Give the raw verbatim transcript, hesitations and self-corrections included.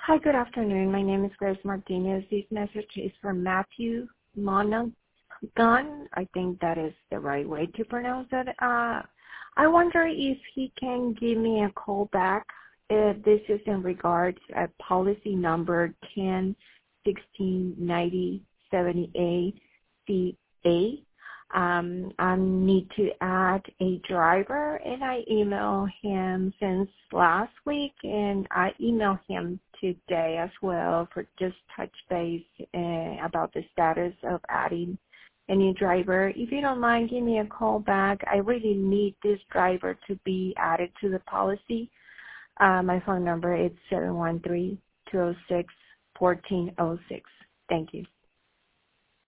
Hi, good afternoon. My name is Grace Martinez. This message is from Matthew Monaghan. I think that is the right way to pronounce it. Uh, I wonder if he can give me a call back. Uh, this is in regards to policy number ten sixteen ninety seventy-eight C A. Um, I need to add a driver, and I emailed him since last week, and I emailed him today as well for just touch base uh, about the status of adding a new driver. If you don't mind, give me a call back. I really need this driver to be added to the policy. Uh, my phone number is seven one three, two oh six, one four oh six. Thank you.